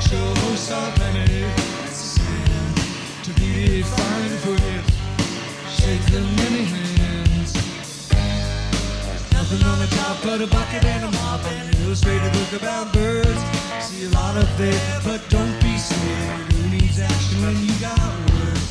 show so many. It's a sin to be defined and forget. Shake the many hands. There's nothing on the top but a bucket and a mop and an illustrated book about birds. See a lot up there, but don't be scared. Who needs action when you got words?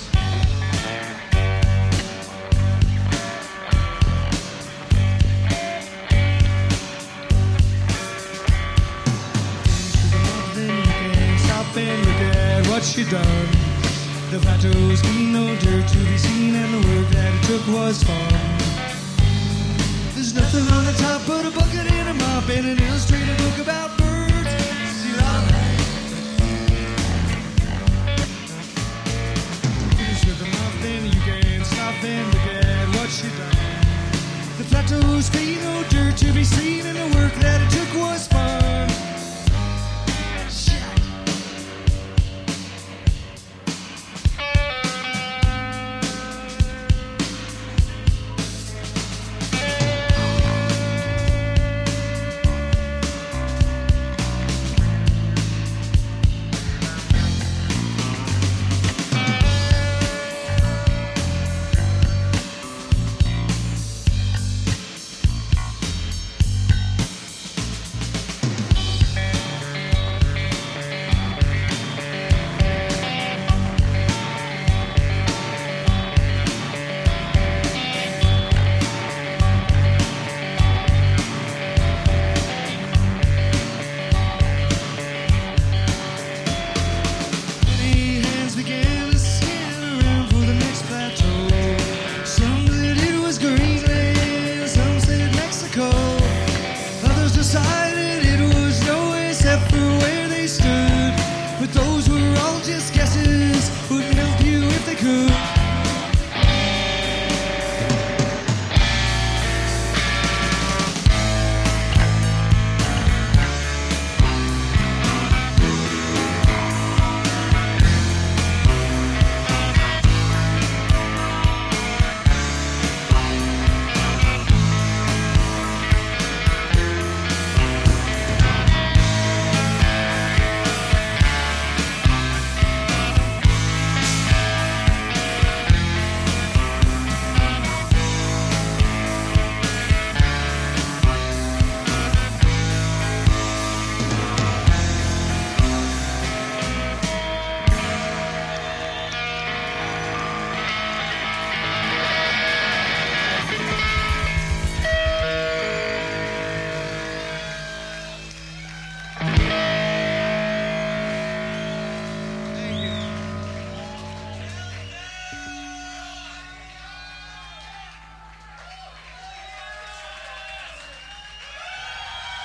And look at what she done. The plateau's clean, no dirt to be seen, and the work that it took was fun. There's nothing on the top but a bucket and a mop and an illustrated book about birds. See a lot of finish with the mouth, then you can stop and look at what she done. The plateau's clean, no dirt to be seen, and the work that it took was fun. Decided it was nowhere except for where they stood. But those were all just guesses, wouldn't help you if they could.